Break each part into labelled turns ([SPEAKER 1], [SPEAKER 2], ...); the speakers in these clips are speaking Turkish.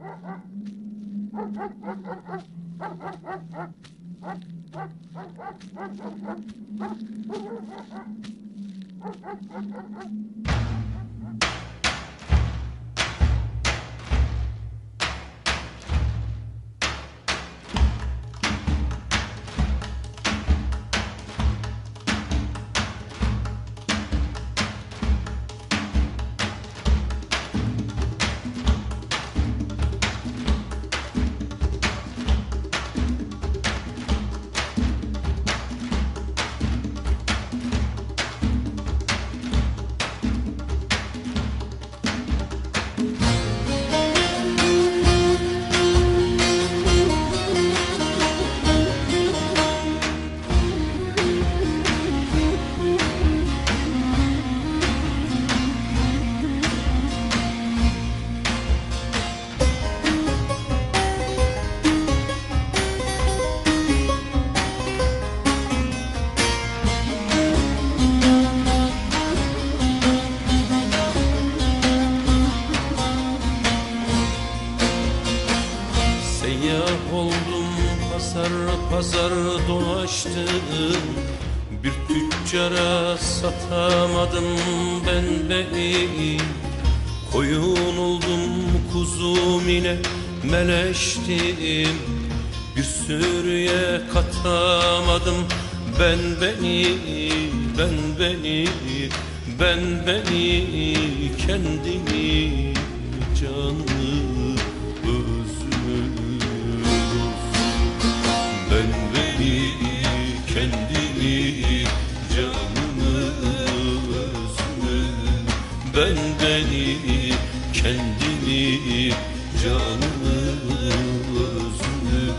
[SPEAKER 1] Seyyah oldum, pazar pazar dolaştım, bir tüccara satamadım ben beni. Koyun oldum, kuzum yine meleştim, bir sürüye katamadım ben beni, ben beni, ben beni, kendimi, canımı, özümü. Ben beni, kendimi, canımı, özümü. Ben beni, kendimi, canımı, özümü.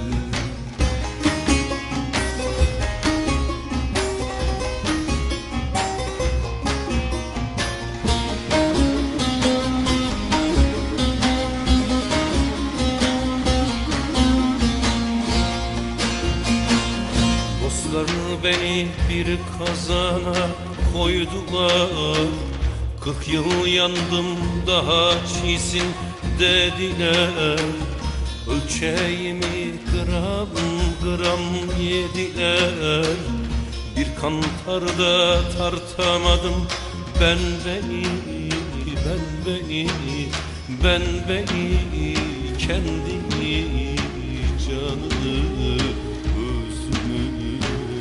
[SPEAKER 1] Dostlar beni bir kazana koydular, 40 yıl yandım daha çiğsin dediler. Ölçeğimi gram gram yediler, bir kantarda tartamadım ben beni, ben beni, ben beni, kendimi, canımı, özümü.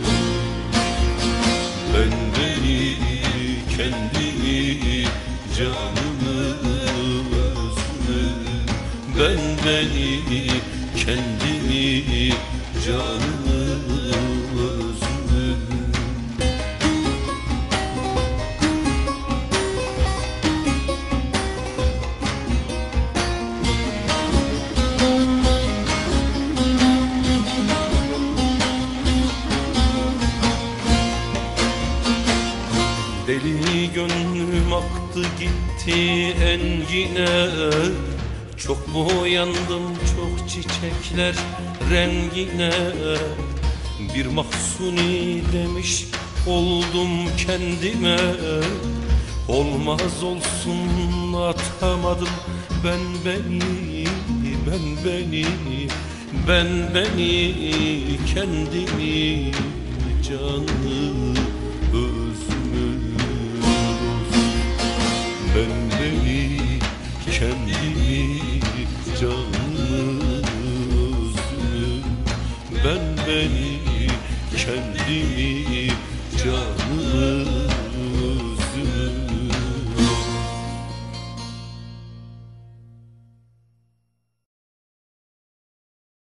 [SPEAKER 1] Ben beni, kendimi, canımı, özümü. Ben beni, kendimi, canımı, özümü. Deli gönlüm aktı gitti engine, çok boyandım çok çiçekler rengine. Bir mahsuni demiş oldum kendime, olmaz olsun atamadım ben beni, ben beni, ben beni, kendimi, canımı, özümü. Ben beni, kendimi, canımı, özümü. Ben beni, kendimi,